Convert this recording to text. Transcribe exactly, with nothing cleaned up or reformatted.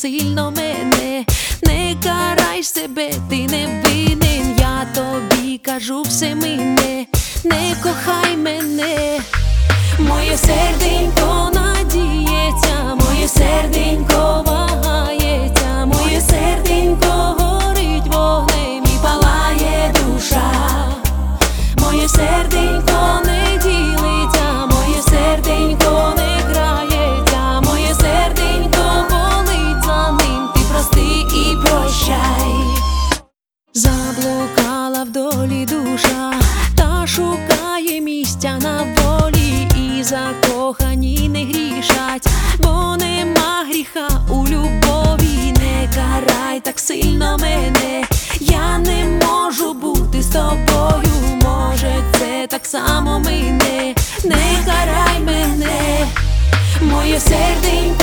сильно мене. Не карай себе, ти не винен, я тобі кажу, все мине. Не кохай мене, моє серденько надіється, моє серденько вагається, моє серденько горить вогнем і палає душа. Моє серденько не ділиться, моє серденько не грається, моє серденько болить за ним, ти прости і прощай. Заблукала в долі душа, та шукає місця на волі, і закохані не грішать, бо нема гріха у любові. Не карай так сильно мене, я не можу бути з тобою, може це так само мине. Не карай мене, моє серденько